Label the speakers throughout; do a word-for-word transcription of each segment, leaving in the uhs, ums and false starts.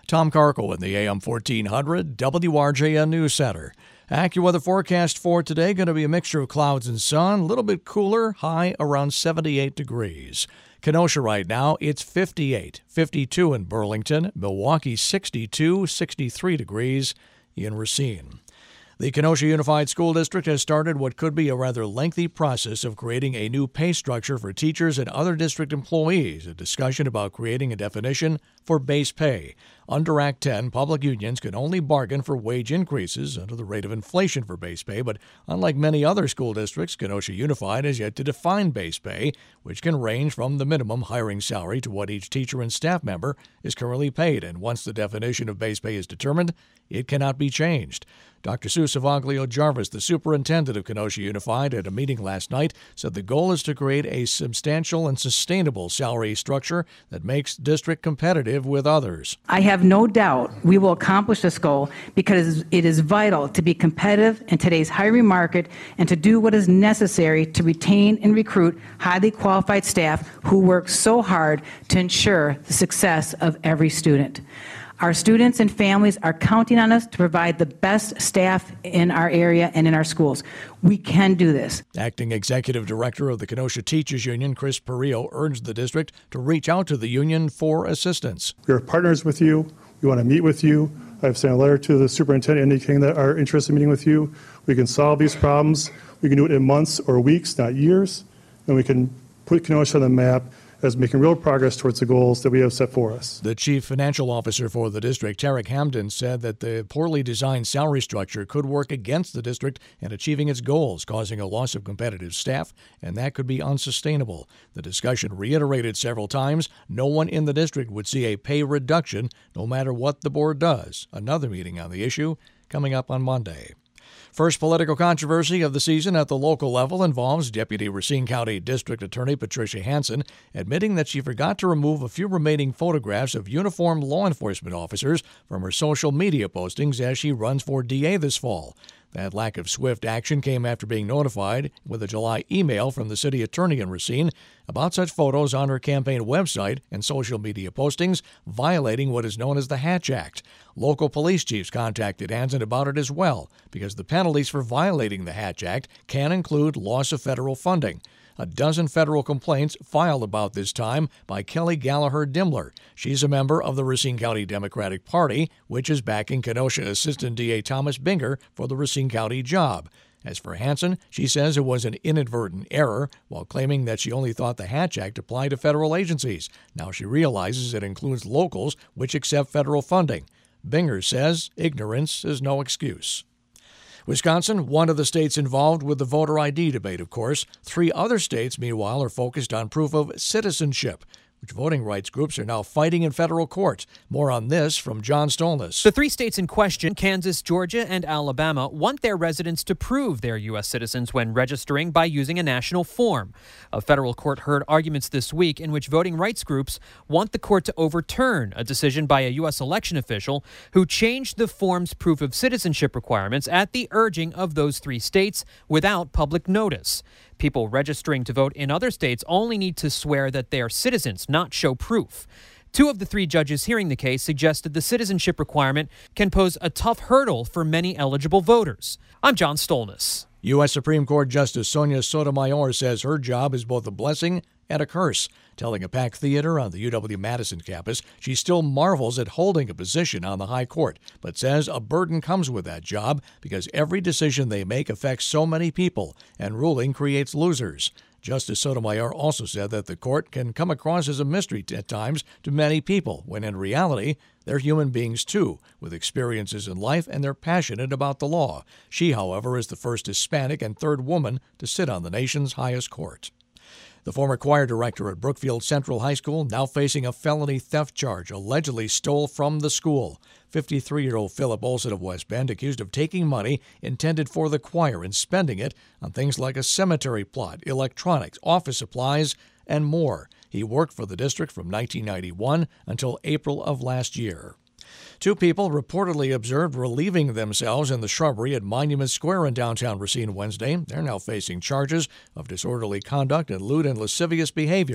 Speaker 1: Tom Carkle in the A M fourteen hundred W R J N News Center. AccuWeather forecast for today going to be a mixture of clouds and sun, a little bit cooler, high around seventy-eight degrees. Kenosha right now, it's fifty-eight, fifty-two in Burlington, Milwaukee sixty-two, sixty-three degrees in Racine. The Kenosha Unified School District has started what could be a rather lengthy process of creating a new pay structure for teachers and other district employees, a discussion about creating a definition for base pay. Under Act ten, public unions can only bargain for wage increases under the rate of inflation for base pay, but unlike many other school districts, Kenosha Unified has yet to define base pay, which can range from the minimum hiring salary to what each teacher and staff member is currently paid, and once the definition of base pay is determined, it cannot be changed. Doctor Sue Savaglio Jarvis, the superintendent of Kenosha Unified, at a meeting last night, said the goal is to create a substantial and sustainable salary structure that makes district competitive with others.
Speaker 2: I have no doubt we will accomplish this goal because it is vital to be competitive in today's hiring market and to do what is necessary to retain and recruit highly qualified staff who work so hard to ensure the success of every student. Our students and families are counting on us to provide the best staff in our area and in our schools. We can do this.
Speaker 1: Acting Executive Director of the Kenosha Teachers Union, Chris Perillo, urged the district to reach out to the union for assistance.
Speaker 3: We are partners with you. We want to meet with you. I've sent a letter to the superintendent indicating that our interest in meeting with you. We can solve these problems. We can do it in months or weeks, not years. And we can put Kenosha on the map as making real progress towards the goals that we have set for us.
Speaker 1: The chief financial officer for the district, Tarek Hamden, said that the poorly designed salary structure could work against the district in achieving its goals, causing a loss of competitive staff, and that could be unsustainable. The discussion reiterated several times no one in the district would see a pay reduction no matter what the board does. Another meeting on the issue coming up on Monday. First political controversy of the season at the local level involves Deputy Racine County District Attorney Patricia Hansen admitting that she forgot to remove a few remaining photographs of uniformed law enforcement officers from her social media postings as she runs for D A this fall. That lack of swift action came after being notified with a July email from the city attorney in Racine about such photos on her campaign website and social media postings violating what is known as the Hatch Act. Local police chiefs contacted Hansen about it as well because the penalties for violating the Hatch Act can include loss of federal funding. A dozen federal complaints filed about this time by Kelly Gallagher Dimler. She's a member of the Racine County Democratic Party, which is backing Kenosha Assistant D A Thomas Binger for the Racine County job. As for Hansen, she says it was an inadvertent error, while claiming that she only thought the Hatch Act applied to federal agencies. Now she realizes it includes locals which accept federal funding. Binger says ignorance is no excuse. Wisconsin, one of the states involved with the voter I D debate, of course. Three other states, meanwhile, are focused on proof of citizenship, which voting rights groups are now fighting in federal court. More on this from John Stolness.
Speaker 4: The three states in question, Kansas, Georgia, and Alabama, want their residents to prove they're U S citizens when registering by using a national form. A federal court heard arguments this week in which voting rights groups want the court to overturn a decision by a U S election official who changed the form's proof of citizenship requirements at the urging of those three states without public notice. People registering to vote in other states only need to swear that they are citizens, not show proof. Two of the three judges hearing the case suggested the citizenship requirement can pose a tough hurdle for many eligible voters. I'm John Stolness.
Speaker 1: U S Supreme Court Justice Sonia Sotomayor says her job is both a blessing and a curse. Telling a packed theater on the U W-Madison campus, she still marvels at holding a position on the high court, but says a burden comes with that job because every decision they make affects so many people, and ruling creates losers. Justice Sotomayor also said that the court can come across as a mystery at times to many people, when in reality, they're human beings too, with experiences in life, and they're passionate about the law. She, however, is the first Hispanic and third woman to sit on the nation's highest court. The former choir director at Brookfield Central High School now facing a felony theft charge, allegedly stole from the school. fifty-three-year-old Philip Olson of West Bend accused of taking money intended for the choir and spending it on things like a cemetery plot, electronics, office supplies, and more. He worked for the district from nineteen ninety-one until April of last year. Two people reportedly observed relieving themselves in the shrubbery at Monument Square in downtown Racine Wednesday. They're now facing charges of disorderly conduct and lewd and lascivious behavior.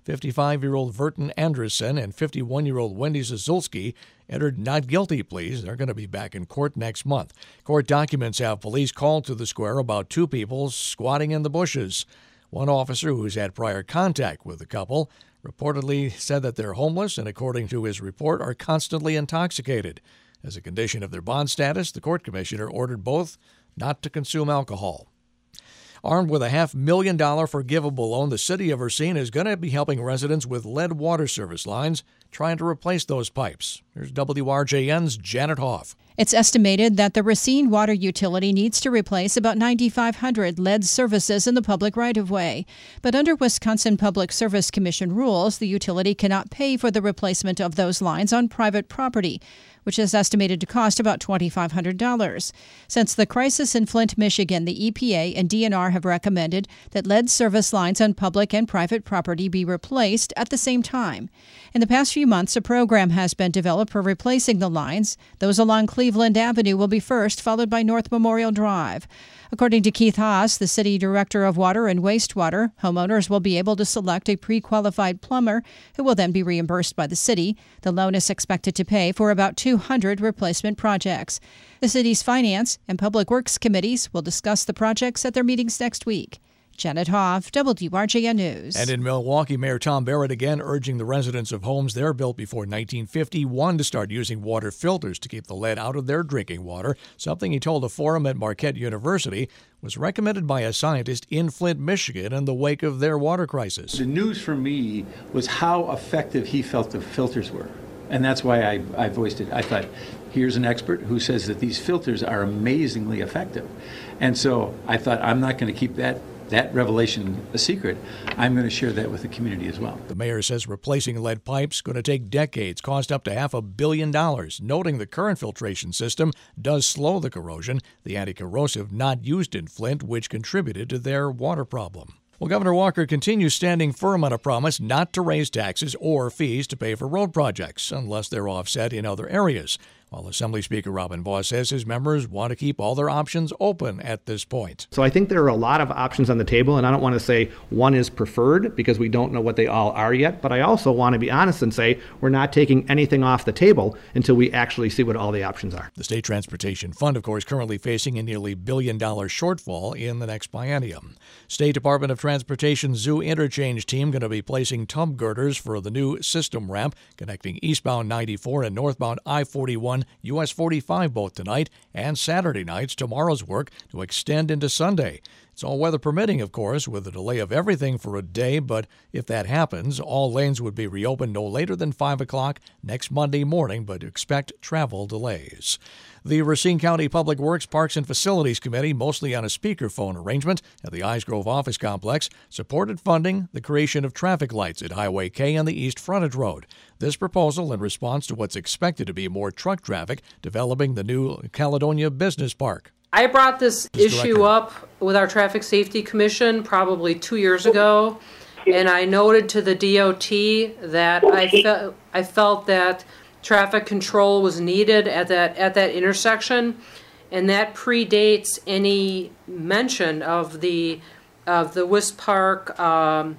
Speaker 1: fifty-five-year-old Verton Anderson and fifty-one-year-old Wendy Zazulski entered not guilty pleas. They're going to be back in court next month. Court documents have police called to the square about two people squatting in the bushes. One officer who's had prior contact with the couple reportedly said that they're homeless and, according to his report, are constantly intoxicated. As a condition of their bond status, the court commissioner ordered both not to consume alcohol. Armed with a half million dollar forgivable loan, the city of Racine is going to be helping residents with lead water service lines trying to replace those pipes. Here's W R J N's Janet Hoff.
Speaker 5: It's estimated that the Racine Water Utility needs to replace about nine thousand five hundred lead services in the public right-of-way. But under Wisconsin Public Service Commission rules, the utility cannot pay for the replacement of those lines on private property, which is estimated to cost about two thousand five hundred dollars. Since the crisis in Flint, Michigan, the E P A and D N R have recommended that lead service lines on public and private property be replaced at the same time. In the past few months, a program has been developed for replacing the lines. Those along Cleveland Avenue will be first, followed by North Memorial Drive. According to Keith Haas, the city director of water and wastewater, homeowners will be able to select a pre-qualified plumber who will then be reimbursed by the city. The loan is expected to pay for about two hundred replacement projects. The city's finance and public works committees will discuss the projects at their meetings next week. Janet Hoff, W R J N News.
Speaker 1: And in Milwaukee, Mayor Tom Barrett again urging the residents of homes there built before nineteen fifty-one to start using water filters to keep the lead out of their drinking water, something he told a forum at Marquette University was recommended by a scientist in Flint, Michigan in the wake of their water crisis.
Speaker 6: The news for me was how effective he felt the filters were. And that's why I, I voiced it. I thought, here's an expert who says that these filters are amazingly effective. And so I thought, I'm not going to keep that that revelation a secret. I'm going to share that with the community as well.
Speaker 1: The mayor says replacing lead pipes going to take decades, cost up to half a billion dollars, noting the current filtration system does slow the corrosion, the anti-corrosive not used in Flint, which contributed to their water problem. Well, Governor Walker continues standing firm on a promise not to raise taxes or fees to pay for road projects unless they're offset in other areas, while Assembly Speaker Robin Vos says his members want to keep all their options open at this point.
Speaker 7: So I think there are a lot of options on the table, and I don't want to say one is preferred because we don't know what they all are yet, but I also want to be honest and say we're not taking anything off the table until we actually see what all the options are.
Speaker 1: The State Transportation Fund, of course, currently facing a nearly billion dollar shortfall in the next biennium. State Department of Transportation Zoo Interchange team going to be placing tub girders for the new system ramp connecting eastbound ninety-four and northbound I forty-one U S forty-five both tonight and Saturday nights. Tomorrow's work to extend into Sunday. It's all weather permitting, of course, with a delay of everything for a day, but if that happens, all lanes would be reopened no later than five o'clock next Monday morning, but expect travel delays. The Racine County Public Works, Parks, and Facilities Committee, mostly on a speakerphone arrangement at the Eyes Grove Office Complex, supported funding the creation of traffic lights at Highway K on the East Frontage Road. This proposal in response to what's expected to be more truck traffic developing the new Caledonia Business Park.
Speaker 8: I brought this issue up with our Traffic Safety Commission probably two years ago, and I noted to the D O T that I, fe- I felt that traffic control was needed at that at that intersection, and that predates any mention of the of the West Park um,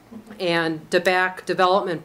Speaker 8: and DeBack development.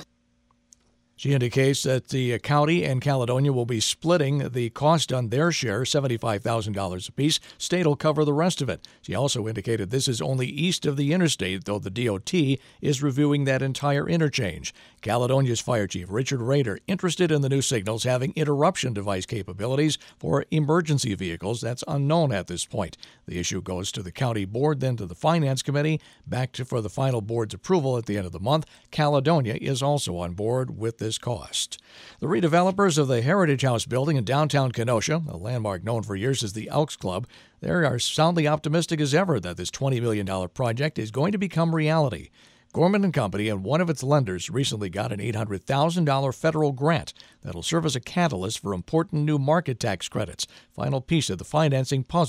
Speaker 1: She indicates that the county and Caledonia will be splitting the cost on their share, seventy-five thousand dollars apiece. State will cover the rest of it. She also indicated this is only east of the interstate, though the D O T is reviewing that entire interchange. Caledonia's Fire Chief Richard Rader interested in the new signals having interruption device capabilities for emergency vehicles. That's unknown at this point. The issue goes to the county board, then to the Finance Committee, back to for the final board's approval at the end of the month. Caledonia is also on board with this cost. The redevelopers of the Heritage House building in downtown Kenosha, a landmark known for years as the Elks Club, they are soundly optimistic as ever that this twenty million dollars project is going to become reality. Gorman and Company and one of its lenders recently got an eight hundred thousand dollars federal grant that'll serve as a catalyst for important new market tax credits, final piece of the financing puzzle,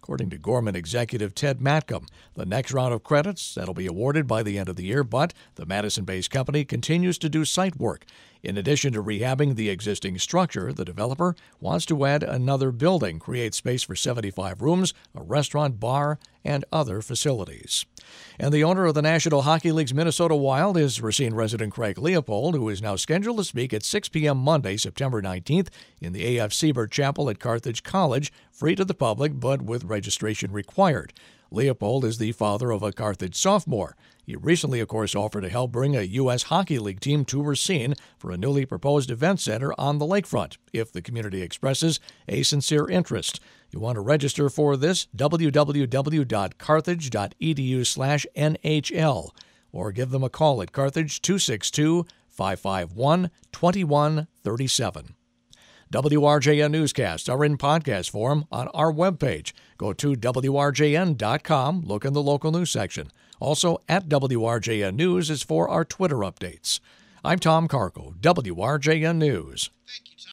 Speaker 1: according to Gorman executive Ted Matcom. The next round of credits, that'll be awarded by the end of the year, but the Madison-based company continues to do site work. In addition to rehabbing the existing structure, the developer wants to add another building, create space for seventy-five rooms, a restaurant, bar, and other facilities. And the owner of the National Hockey League's Minnesota Wild is Racine resident Craig Leopold, who is now scheduled to speak at six p.m. Monday, September nineteenth, in the A F Siebert Chapel at Carthage College, free to the public but with registration required. Leopold is the father of a Carthage sophomore. He recently, of course, offered to help bring a U S Hockey League team to Racine for a newly proposed event center on the lakefront, if the community expresses a sincere interest. You want to register for this? w w w dot carthage dot e d u slash n h l or give them a call at Carthage two six two, five five one, two one three seven. W R J N newscasts are in podcast form on our webpage. Go to w r j n dot com, look in the local news section. Also, at W R J N News is for our Twitter updates. I'm Tom Carco, W R J N News.